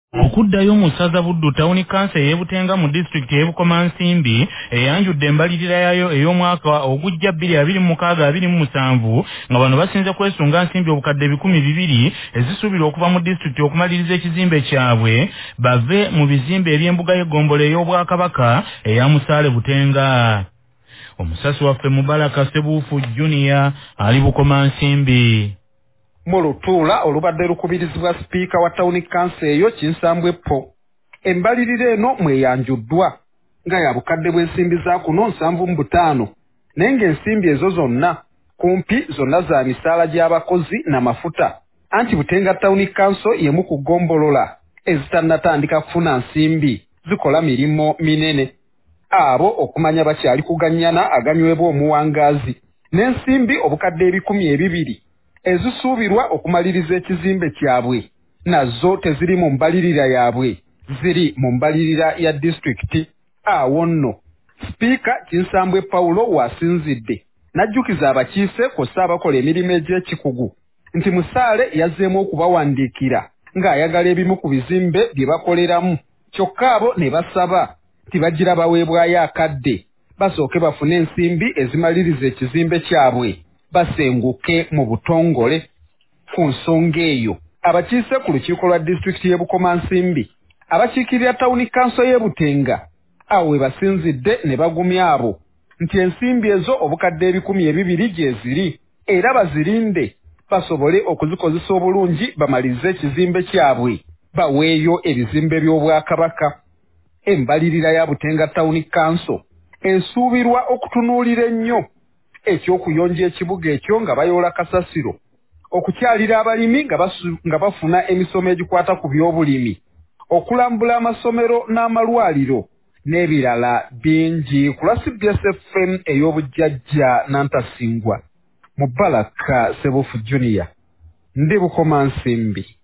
okuddayo mu ssaza Buddu Town Council y'ebutenga mu district y'Ebukomansimbi eyanjudde embalirira yayo ey'omwaka ogujja 2026-2027 nga bano basinze kwesunga nsimbi obukadde 200 ezisuubirwa okuva mu district okumaliriza ekizimbe kyabwe bave mu bizimbe eby'embuga y'eggombolo ey'Obwakabaka eya Musaale Butenga. Omusasi waffe Mubaraka Sebuufu Junior ali Bukomansimbi. Mu lutuula olubadde lukubirizibwa sipiika wa Town Council eyo Kinsambwe Po. Embalirira eno mweyanjuddwa nga ya bukadde bw'ensimbi za kuno 75 naye ng'ensimbi ezo zonna kumpi zonna za misaala gy'abakozi n'amafuta anti Butenga Town Council yemu ku ggombolola ezitannatandika kufuna nsimbi zikola mirimo minene. Abo okumanya bakyali kuganyana aganywebwa omuwangaazi n'ensimbi obukadde 200 ezisuubirwa okumaliriza ekizimbe kyabwe nazo teziri mu mbalirira yaabwe, ziri mu mbalirira ya disitulikiti. Awo nno sipiika Kinsambwe Paulo wasinzidde n'ajjukiza abakiise kw'ossa abakola emirimu egy'ekikugu nti Musaale yazzeemu okubawandiikira ng'ayagala ebimu ku bizimbe bye bakoleramu, kyokka abo ne basaba nti bagira baweebwayo akadde basooke bafune ensimbi ezimaliriza ekizimbe kyabwe basenguke mu butongole. Ku nsonga eyo abakiise ku lukiiko lwa disitulikiti y'e Bukomansimbi abakiikirira Town Council y'e Butenga awo we basinzidde ne bagumya abo nti ensimbi ezo obukadde 200 gye ziri era bazirinde basobole okuzikozesa obulungi bamalize ekizimbe kyabwe baweeyo ebizimbe by'Obwakabaka. Embalirira ya Butenga Town Council esuubirwa okutunuulira ennyo eky'okuyonja ekibuga ekyo nga bayoola kasasiro, okukyalira abalimi nga bafuna emisomo egikwata ku by'obulimi, okulambula amasomero n'amalwaliro n'ebirala bingi. Ku lwa CBS FM ey'obujjajja Nantasingwa, Mubaraka Sebuufu Junior, ndi Bukomansimbi.